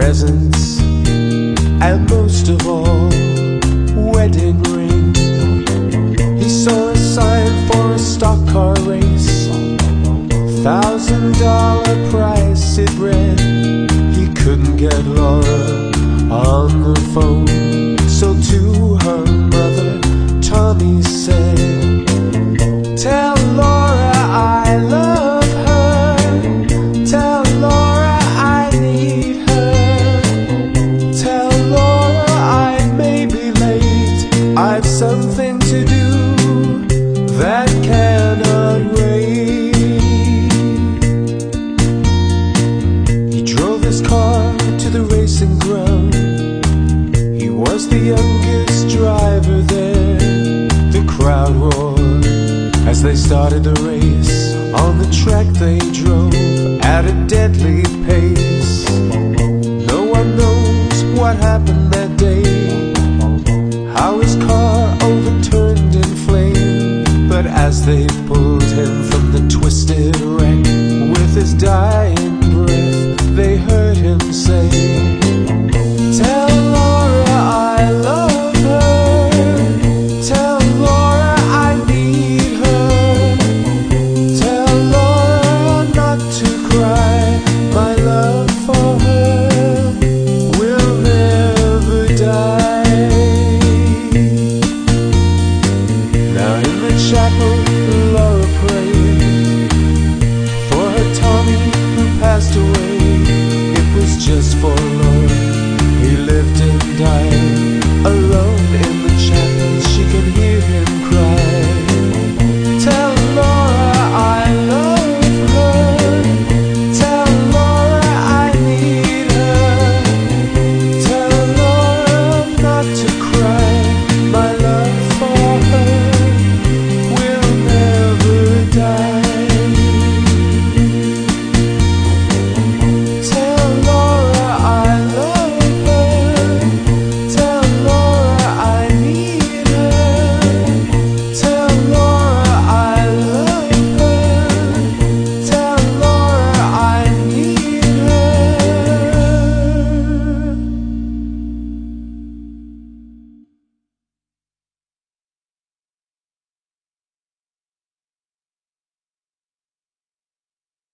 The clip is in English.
presents, and most of all, wedding ring. He saw a sign for a stock car race, $1,000 price it read. He couldn't get Laura on the phone, so to her mother, Tommy said, "Tell Laura I love her. Tell Laura I need her. Tell Laura I may be late. I've something to do that cannot wait." He drove his car to the racing ground. He was the youngest driver there. The crowd roared as they started the race. On the track they drove at a deadly pace. No one knows what happened that day, how his car overturned in flame. But as they pulled him from the twisted wreck with his dying